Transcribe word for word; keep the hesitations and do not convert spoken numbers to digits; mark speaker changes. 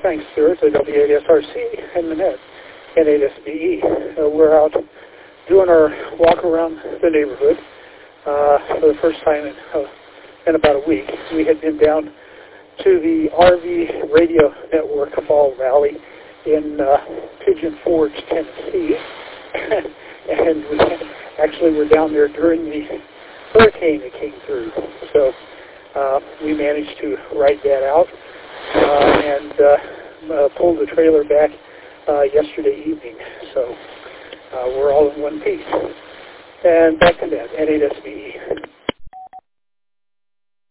Speaker 1: Frank Stewart, the W A S R C and Manette, N eight S B E. Uh, we're out doing our walk around the neighborhood uh, for the first time in, uh, in about a week. We had been down to the R V radio network of Fall Valley in uh, Pigeon Forge, Tennessee. And we actually were down there during the hurricane that came through. So uh, we managed to ride that out uh, and uh, uh, pulled the trailer back uh, yesterday evening. So uh, we're all in one piece. And back to that, N eight S B E.